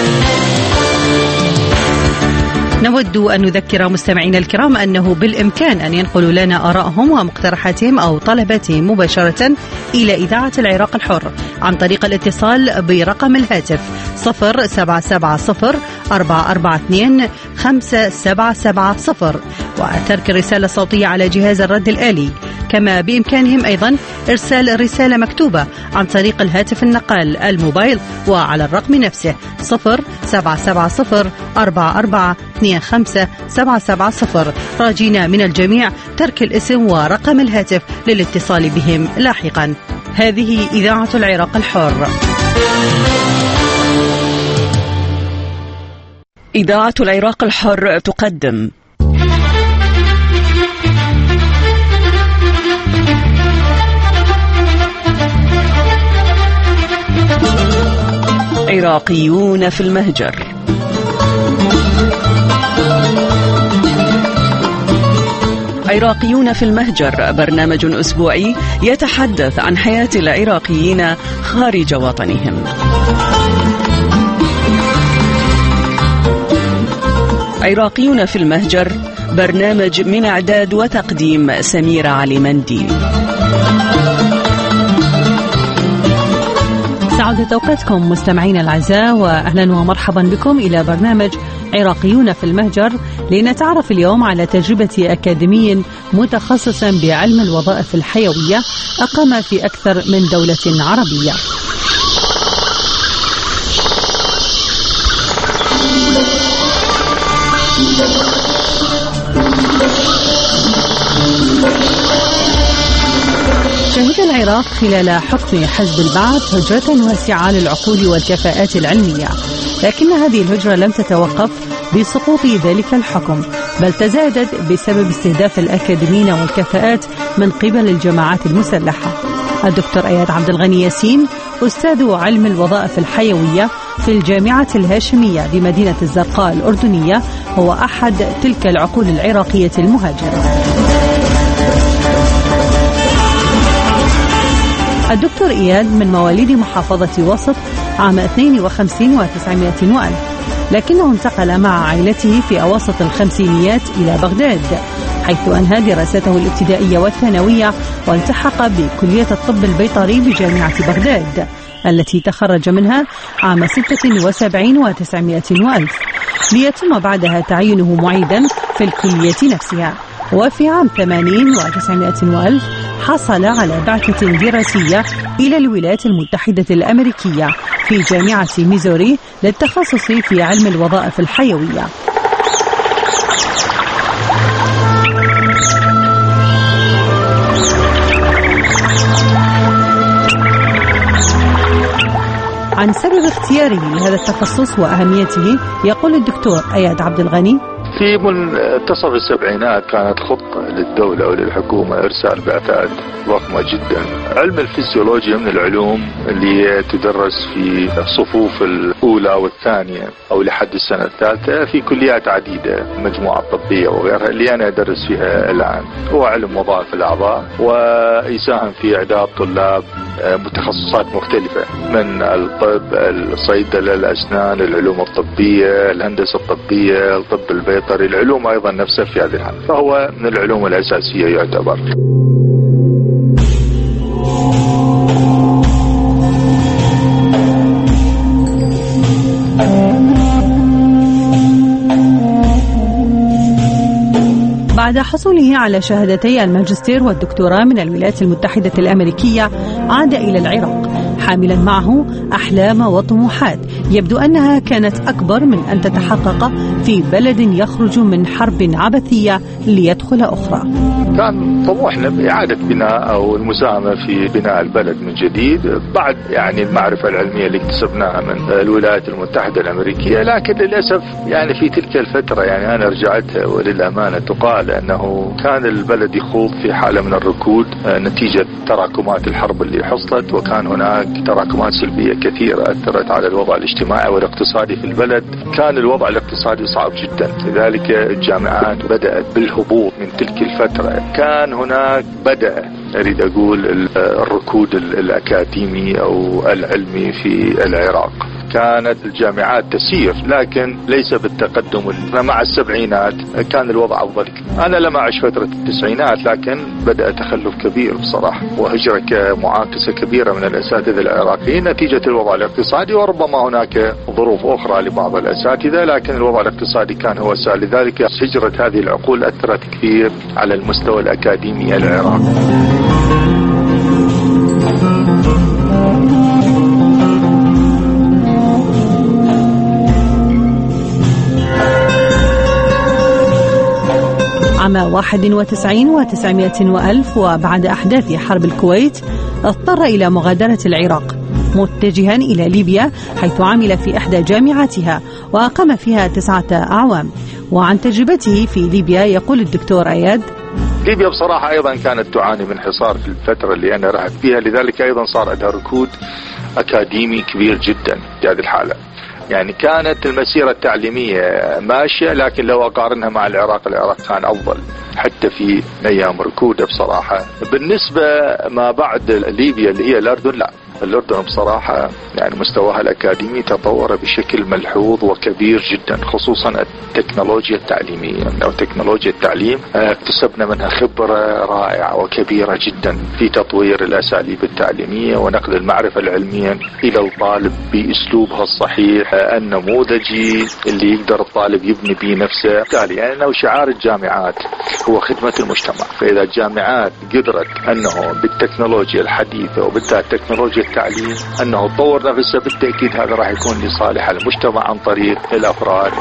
نود أن نذكر مستمعينا الكرام أنه بالإمكان أن ينقلوا لنا آرائهم ومقترحاتهم أو طلباتهم مباشرة إلى إذاعة العراق الحر عن طريق الاتصال برقم الهاتف 0770-442-5770 وترك الرسالة الصوتية على جهاز الرد الآلي. كما بإمكانهم أيضا إرسال رسالة مكتوبة عن طريق الهاتف النقال الموبايل وعلى الرقم نفسه 0770-4425-770 راجينا من الجميع ترك الاسم ورقم الهاتف للاتصال بهم لاحقا. هذه إذاعة العراق الحر. إذاعة العراق الحر تقدم عراقيون في المهجر. عراقيون في المهجر برنامج أسبوعي يتحدث عن حياة العراقيين خارج وطنهم. عراقيون في المهجر برنامج من إعداد وتقديم سميرة علي-مندي. سعادة أوقاتكم مستمعين الأعزاء وأهلا ومرحبا بكم إلى برنامج عراقيون في المهجر لنتعرف اليوم على تجربة أكاديمي متخصص بعلم الوظائف الحيوية أقام في أكثر من دولة عربية. شهد العراق خلال حكم حزب البعث هجرة واسعة للعقول والكفاءات العلمية، لكن هذه الهجرة لم تتوقف بسقوط ذلك الحكم، بل تزايدت بسبب استهداف الأكاديميين والكفاءات من قبل الجماعات المسلحة. الدكتور إياد عبد الغني ياسين أستاذ علم الوظائف الحيوية في الجامعة الهاشمية بمدينة الزرقاء الأردنية هو أحد تلك العقول العراقية المهاجرة. الدكتور إياد من مواليد محافظة وسط عام 52 و900 وألف، لكنه انتقل مع عائلته في أواسط الخمسينيات إلى بغداد، حيث أنهى دراسته الابتدائية والثانوية والتحق بكلية الطب البيطري بجامعة بغداد التي تخرج منها عام 76 و900 وألف، ليتم بعدها تعيينه معيدا في الكلية نفسها. وفي عام 80 و900 وألف حصل على بعثة دراسية إلى الولايات المتحدة الأمريكية في جامعة ميزوري للتخصص في علم الوظائف الحيوية. عن سبب اختياره لهذا التخصص وأهميته يقول الدكتور أياد عبد الغني: في منتصف السبعينات كانت خطة للدولة وللحكومة إرسال بعثات ضخمة جدا. علم الفسيولوجيا من العلوم اللي تدرس في الصفوف الأولى والثانية أو لحد السنة الثالثة في كليات عديدة، مجموعة طبية وغيرها اللي أنا أدرس فيها الآن. هو علم وظائف الأعضاء ويساهم في إعداد طلاب متخصصات مختلفة من الطب، الصيدلة، الأسنان، العلوم الطبية، الهندسة الطبية، الطب البيطري، العلوم أيضا نفسها في هذه الحالة، فهو من العلوم الأساسية يعتبر. بعد حصوله على شهادتي الماجستير والدكتوراه من الولايات المتحدة الأمريكية عاد إلى العراق حاملا معه أحلام وطموحات يبدو أنها كانت أكبر من أن تتحقق في بلد يخرج من حرب عبثية ليدخل أخرى. كان طموحنا بإعادة بناء أو المساهمة في بناء البلد من جديد بعد المعرفة العلمية اللي اكتسبناها من الولايات المتحدة الأمريكية، لكن للأسف في تلك الفترة أنا رجعتها وللأمانة تقال أنه كان البلد يخوض في حالة من الركود نتيجة تراكمات الحرب اللي حصلت، وكان هناك تراكمات سلبية كثيرة أثرت على الوضع الاجتماعي والاقتصادي في البلد. كان الوضع الاقتصادي صعب جدا، لذلك الجامعات بدأت بالهبوط من تلك الفترة. كان هناك بدأ أريد أقول الركود الأكاديمي أو العلمي في العراق. كانت الجامعات تسير لكن ليس بالتقدم. مع السبعينات كان الوضع أفضل. أنا لم أعش فترة التسعينات، لكن بدأ تخلف كبير بصراحة وهجرة معاكسة كبيرة من الأساتذة العراقيين نتيجة الوضع الاقتصادي، وربما هناك ظروف أخرى لبعض الأساتذة، لكن الوضع الاقتصادي كان هو السائد. لذلك هجرة هذه العقول أثرت كثير على المستوى الأكاديمي العراقي. عام 91 و900 وألف وبعد أحداث حرب الكويت اضطر إلى مغادرة العراق متجها إلى ليبيا، حيث عمل في إحدى جامعاتها وأقام فيها 9 أعوام. وعن تجربته في ليبيا يقول الدكتور أياد: ليبيا بصراحة أيضا كانت تعاني من حصار في الفترة اللي أنا رحت فيها، لذلك أيضا صار عندها ركود أكاديمي كبير جدا في هذه الحالة. كانت المسيرة التعليمية ماشية، لكن لو أقارنها مع العراق كان أفضل حتى في أيام ركودة بصراحة. بالنسبة ما بعد ليبيا اللي هي الأردن، لا، الأردن بصراحة مستواها الأكاديمي تطور بشكل ملحوظ وكبير جدا، خصوصا التكنولوجيا التعليمية أو تكنولوجيا التعليم. اكتسبنا منها خبرة رائعة وكبيرة جدا في تطوير الأساليب التعليمية ونقل المعرفة العلمية إلى الطالب بأسلوبها الصحيح النموذجي اللي يقدر الطالب يبني به نفسه. بالتالي أنه شعار الجامعات هو خدمة المجتمع، فإذا الجامعات قدرت أنه بالتكنولوجيا الحديثة وبالتالي تكنولوجيا التعليم أنه تطور نفسه، بالتأكيد هذا راح يكون لصالح المجتمع عن طريق الأفراد.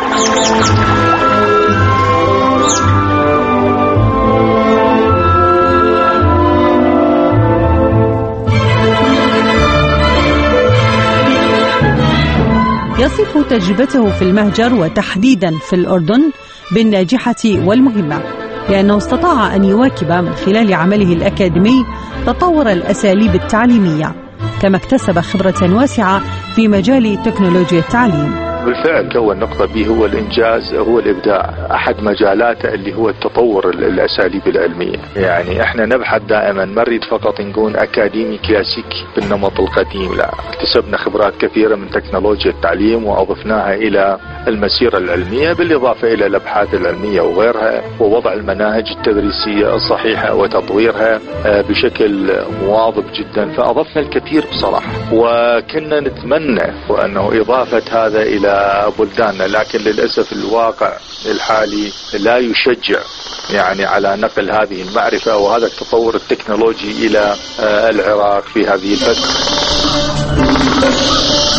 يصف تجربته في المهجر وتحديدا في الأردن بالناجحة والمهمة، لأنه استطاع أن يواكب من خلال عمله الأكاديمي تطور الأساليب التعليمية، كما اكتسب خبرة واسعة في مجال تكنولوجيا التعليم. بالفعل كون نقطة به هو الإنجاز، هو الإبداع. أحد مجالاته اللي هو التطور الأساليب العلمية. احنا نبحث دائما، ما نريد فقط نكون أكاديمي كلاسيكي بالنمط القديم، لا، اكتسبنا خبرات كثيرة من تكنولوجيا التعليم وأضفناها إلى المسيرة العلمية، بالإضافة إلى الأبحاث العلمية وغيرها، ووضع المناهج التدريسية الصحيحة وتطويرها بشكل مواظب جدا. فأضفنا الكثير بصراحة، وكنا نتمنى أنه إضافة هذا إلى بلداننا، لكن للأسف الواقع الحالي لا يشجع على نقل هذه المعرفة وهذا التطور التكنولوجي إلى العراق في هذه الفترة.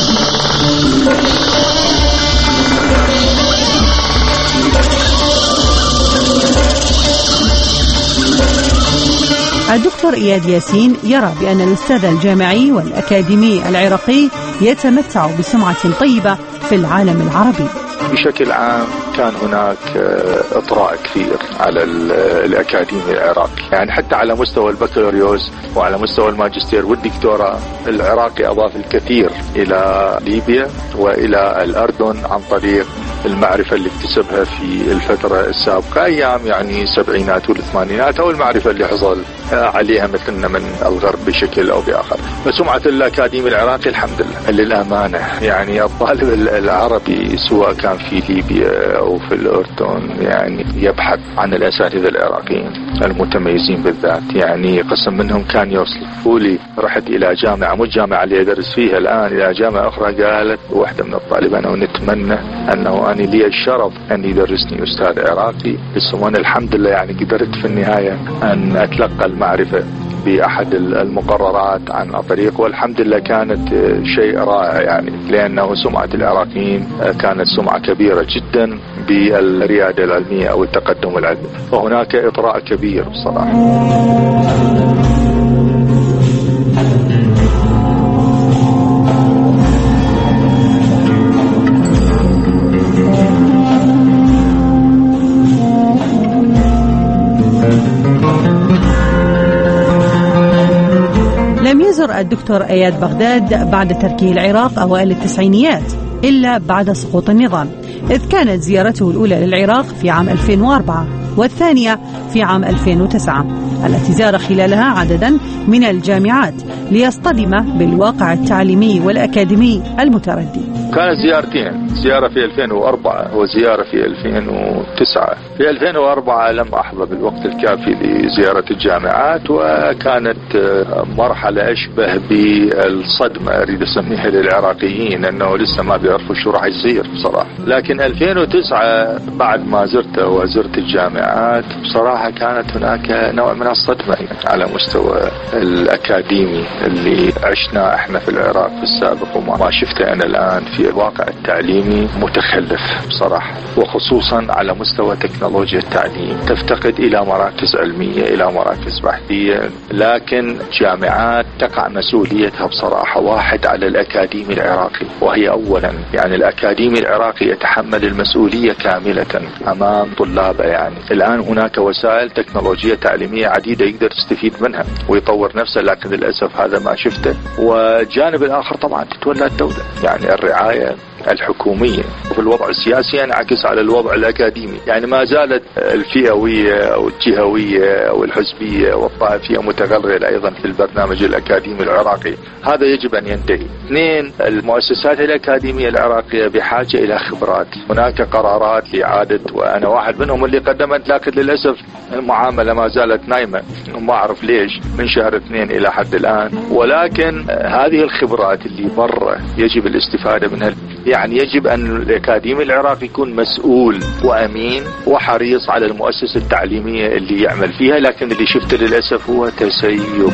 الدكتور إياد ياسين يرى بأن الأستاذ الجامعي والأكاديمي العراقي يتمتع بسمعة طيبة في العالم العربي. بشكل عام كان هناك إطراء كثير على الأكاديمي العراقي، يعني حتى على مستوى البكالوريوس وعلى مستوى الماجستير والدكتوراه العراقي أضاف الكثير إلى ليبيا وإلى الأردن عن طريق المعرفة اللي اكتسبها في الفترة السابقة أيام يعني السبعينات والثمانينات، أو المعرفة اللي حصل عليها مثلنا من الغرب بشكل أو بآخر. فسمعة الأكاديمي العراقي الحمد لله للأمانة، يعني الطالب العربي سواء كان في ليبيا أو في الأردن يعني يبحث عن الأساتذة العراقيين المتميزين بالذات. يعني قسم منهم كان يوصل لي رحت إلى جامعة مو الجامعة اللي أدرس فيها الآن، إلى جامعة أخرى، قالت واحدة من الطالبين ونتمنى أنه أنا لي الشرف أن يدرسني أستاذ عراقي، بس وأنا الحمد لله يعني قدرت في النهاية أن أتلقى المعرفة بأحد المقررات عن طريق، والحمد لله كانت شيء رائع يعني، لأنه سمعة العراقيين كانت سمعة كبيرة جدا بالريادة العلمية أو التقدم العلمي، فهناك إطراء كبير بصراحة. لم يزر الدكتور إياد بغداد بعد تركه العراق أوائل التسعينيات إلا بعد سقوط النظام، إذ كانت زيارته الأولى للعراق في عام 2004 والثانية في عام 2009 التي زار خلالها عددا من الجامعات ليصطدم بالواقع التعليمي والأكاديمي المتردي. كانت زيارتين، زيارة في 2004 وزيارة في 2009. في 2004 لم أحظى بالوقت الكافي لزيارة الجامعات، وكانت مرحلة أشبه بالصدمة أريد أسميها للعراقيين، أنه لسه ما بيعرفوا شو راح يصير بصراحة. لكن 2009 بعد ما زرته وزرت الجامعات بصراحة كانت هناك نوع من الصدمة على مستوى الأكاديمي اللي عشنا احنا في العراق في السابق، وما شفته أنا الآن في الواقع التعليمي متخلف بصراحة، وخصوصا على مستوى تكنولوجيا التعليم. تفتقد إلى مراكز علمية، إلى مراكز بحثية، لكن جامعات تقع مسؤوليتها بصراحة واحد على الأكاديمي العراقي، وهي أولا يعني الأكاديمي العراقي يتحمل المسؤولية كاملة أمام طلابه. يعني الآن هناك وسائل تكنولوجية تعليمية عديدة يقدر يستفيد منها ويطور نفسه، لكن للأسف هذا ما شفته. والجانب الآخر طبعا تتولى الدولة، يعني الرعاية الحكومية، وفي الوضع السياسي ينعكس على الوضع الأكاديمي. يعني ما زالت الفئوية أو الجهوية أو الحزبية والطائفية متغلغلة أيضا في البرنامج الأكاديمي العراقي، هذا يجب أن ينتهي. اثنين، المؤسسات الأكاديمية العراقية بحاجة إلى خبرات. هناك قرارات لإعادة، وأنا واحد منهم اللي قدمت، لكن للأسف المعاملة ما زالت نايمة، ما أعرف ليش، من شهر 2 إلى حد الآن. ولكن هذه الخبرات اللي برا يجب الاستفادة منها. يعني يجب أن الأكاديمي العراقي يكون مسؤول وأمين وحريص على المؤسسة التعليمية اللي يعمل فيها، لكن اللي شفته للأسف هو تسيب.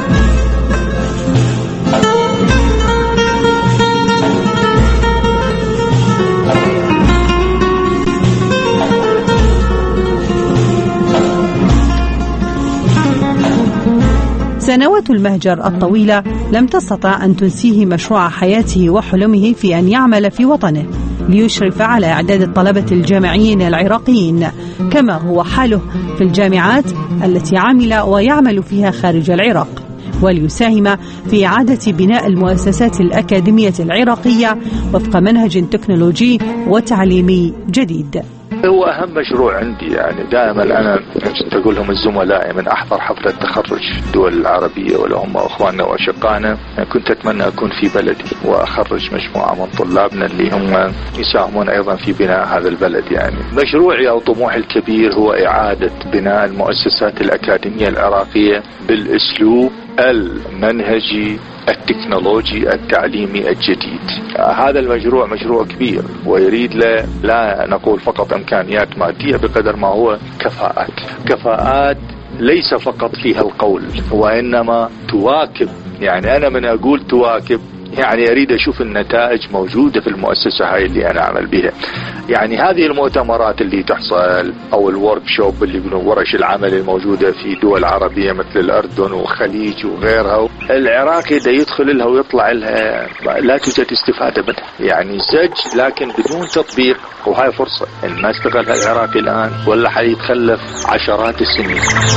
سنوات المهجر الطويلة لم تستطع أن تنسيه مشروع حياته وحلمه في أن يعمل في وطنه ليشرف على إعداد الطلبة الجامعيين العراقيين، كما هو حاله في الجامعات التي عمل ويعمل فيها خارج العراق، وليساهم في إعادة بناء المؤسسات الأكاديمية العراقية وفق منهج تكنولوجي وتعليمي جديد. هو أهم مشروع عندي، يعني دائما أنا كنت أقول لهم الزملاء من أحضر حفلة تخرج الدول العربية ولا هم أخواننا وأشقائنا، كنت أتمنى أكون في بلدي وأخرج مجموعة من طلابنا اللي هم يساهمون أيضا في بناء هذا البلد. يعني مشروعي أو طموحي الكبير هو إعادة بناء المؤسسات الأكاديمية العراقية بالأسلوب المنهجي التكنولوجي التعليمي الجديد. هذا المشروع مشروع كبير ويريد لا نقول فقط إمكانيات مادية بقدر ما هو كفاءات ليس فقط فيها القول وإنما تواكب. يعني أنا من أقول تواكب يعني أريد أشوف النتائج موجودة في المؤسسة هاي اللي أنا أعمل بها. يعني هذه المؤتمرات اللي تحصل أو الورك شوب اللي يقولون ورش العمل الموجودة في دول عربية مثل الأردن والخليج وغيرها، العراقي دا يدخل لها ويطلع لها لا توجد استفادة منها، يعني سج لكن بدون تطبيق. وهاي فرصة إن ما استغلها العراقي الآن ولا حيتخلف عشرات السنين.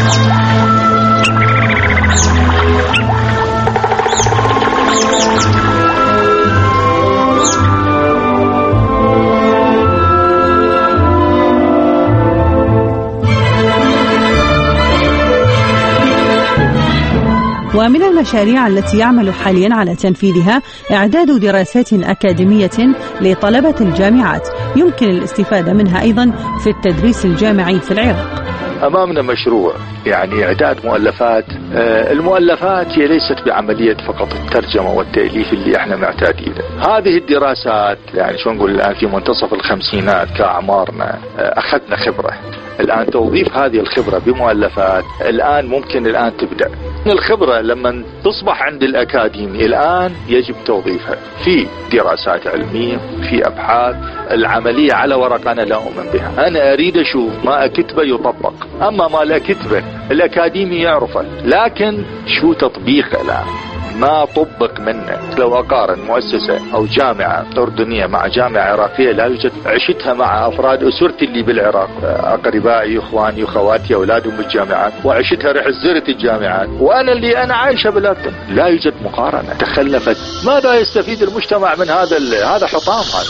ومن المشاريع التي يعمل حاليا على تنفيذها إعداد دراسات أكاديمية لطلبة الجامعات يمكن الاستفادة منها أيضا في التدريس الجامعي في العراق. أمامنا مشروع يعني إعداد مؤلفات. المؤلفات هي ليست بعملية فقط الترجمة والتأليف اللي احنا معتادينه. هذه الدراسات يعني شو نقول الآن في منتصف الخمسينات كأعمارنا أخذنا خبرة. الآن توظيف هذه الخبرة بمؤلفات الآن ممكن الآن تبدأ. الخبرة لما تصبح عند الأكاديمي الآن يجب توظيفها في دراسات علمية، في أبحاث. العملية على ورق أنا لا أؤمن بها، أنا أريد أشوف ما أكتبه يطبق. أما ما لا أكتبه الأكاديمي يعرفه، لكن شو تطبيقه الآن ما طبق منه. لو أقارن مؤسسة أو جامعة أردنية مع جامعة عراقية لا يوجد. عشتها مع أفراد أسرتي اللي بالعراق، أقربائي أخواني وخواتي أولادهم بالجامعات، وعشتها رحت زرت الجامعات، وأنا اللي أنا عايشة بالأردن. لا يوجد مقارنة. تخلفت. ماذا يستفيد المجتمع من هذا حطام هذا؟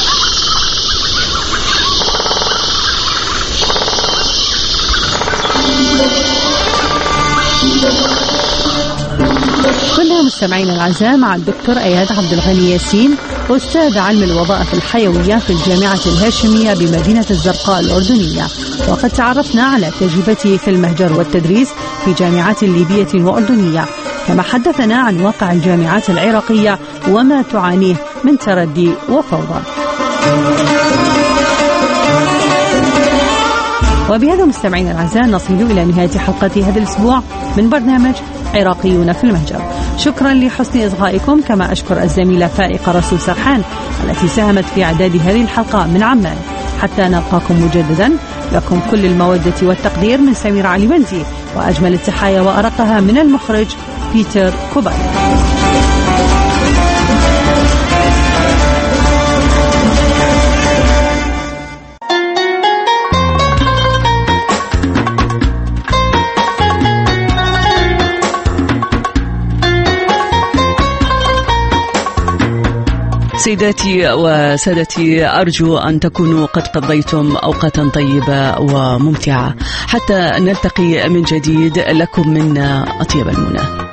كنا مستمعين الأعزاء مع الدكتور أياد عبد الغني ياسين، أستاذ علم الوظائف الحيوية في الجامعة الهاشمية بمدينة الزرقاء الأردنية، وقد تعرفنا على تجربته في المهجر والتدريس في جامعات ليبية وأردنية، كما حدثنا عن واقع الجامعات العراقية وما تعانيه من تردي وفوضى. وبهذا مستمعين الأعزاء نصل إلى نهاية حلقة هذا الأسبوع من برنامج عراقيون في المهجر. شكرا لحسن إصغائكم، كما أشكر الزميلة فائقة رسول سرحان التي ساهمت في إعداد هذه الحلقة من عمان. حتى نلقاكم مجددا، لكم كل المودة والتقدير من سمير علي منزي، وأجمل التحايا وأرقها من المخرج بيتر كوباي. سيداتي وسادتي، أرجو أن تكونوا قد قضيتم أوقاتا طيبة وممتعة. حتى نلتقي من جديد، لكم منا أطيب المنى.